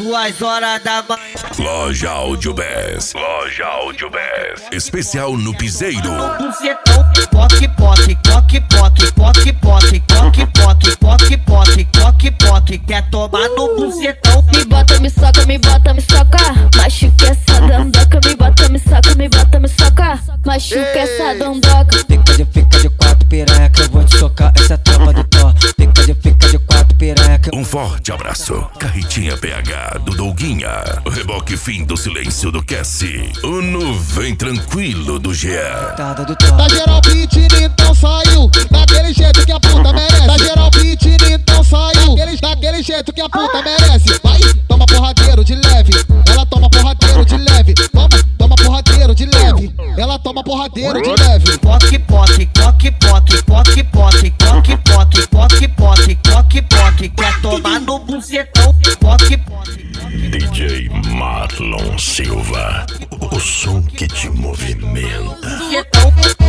2 horas da manhã. Loja Áudio Bass. Loja Áudio Bass. Especial no Piseiro. Bucetão, poque, poque, poque, poque, poque, poque, poque, poque, poque, poque, poque, poque. Quer tomar no bucetão? Me bota, me soca, me bota, me soca. Machuca essa dandoca, me bota, me soca, me bota, me soca. Machuca essa dandoca. Fica de quatro piranha que eu vou te socar. Essa é a tropa do Thor. Fica de quatro piranha que Um forte abraço. Carretinha PH do Douguinha. O reboque fim do silêncio do Cassie. O no vem tranquilo do Jean. do Thor. Tá geral pitini, então saiu daquele jeito que a puta merece. Tá geral pitini, então saiu daquele jeito que a puta merece. Vai, toma porradeiro de leve. Ela toma porradeiro de leve. Toma porradeiro de leve. Ela toma porradeiro de leve. Poque, poque, poque, poque, poque, poque, poque, poque, poque, poque, poque, poque. Quer tomar no bucetão? Poque, poque. DJ Marlon Silva. O som que te movimenta. Bucetão.